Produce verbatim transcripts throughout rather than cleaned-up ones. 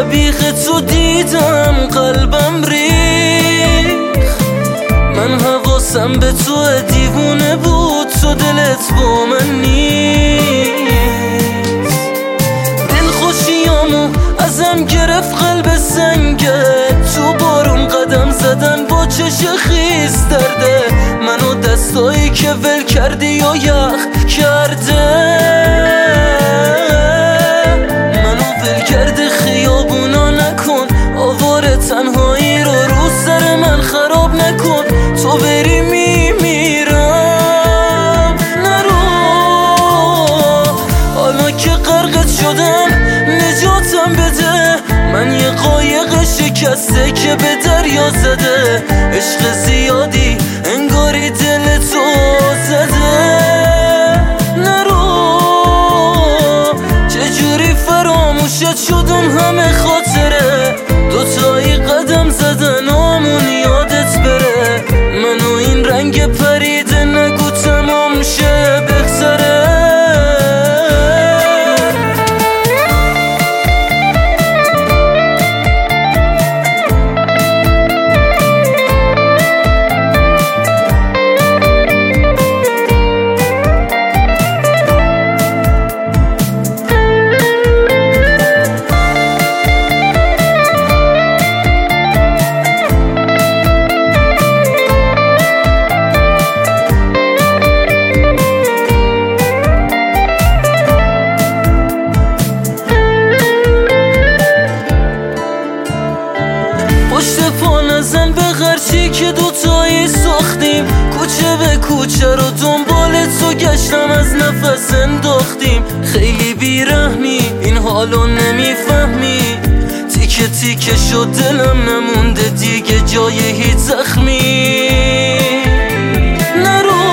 شبیه تو دیدم قلبم ریخ. من حواسم به تو دیوونه بود، تو دلت با من نیست. دل خوشیامو ازم گرفت قلب سنگت، تو بارون قدم زدن با چش خیس درده. منو دستایی که ول کردی و یخ کرده، منو ول کرده خیابونا نکن. آواره تنهایی رو رو سر من خراب نکن. تو بری میمیرم نرو. حالا که غرقت شدم نجاتم بده. من یه قایق شکسته که به دریا زده. عشق زیادی انگاری دل تو زده. نرو چجوری فراموشت شد اون همه خاطره. دوتایی قدم زدن آمون یادت بره. منو این رنگ پریده نگو تمام شه بگذره. پشت پا نزن به غرچی که دوتایی ساختیم. کوچه به کوچه رو دنبال تو گشتم، از نفس انداختیم. خیلی بیرحمی این حالو نمیفهمی. تیکه تیکه شد دلم نمونده دیگه جای هیچ زخمی. نرو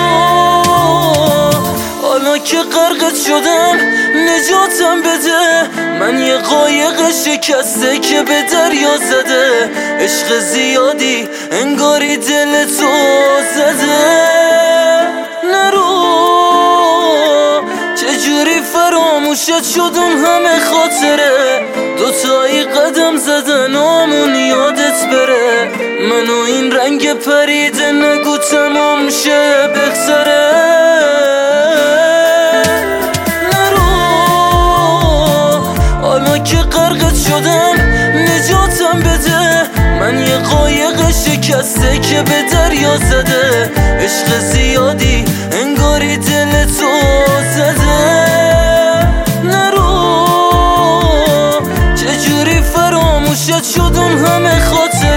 حالا که غرقت شدم نجاتم بده. من یه قایق شکسته که به دریا زده. عشق زیادی انگاری دل تو زده. نرو چجوری فراموشت شد اون همه خاطره. دوتایی قدم زدن آمون یادت بره. منو این رنگ پریده نگو تمام شه بگذره. که غرقت شدم نجاتم بده. من یه قایق شکسته که به دریا زده. عشق زیادی انگاری دل تو زده. نرو چجوری فراموشت شد اون همه خاطر.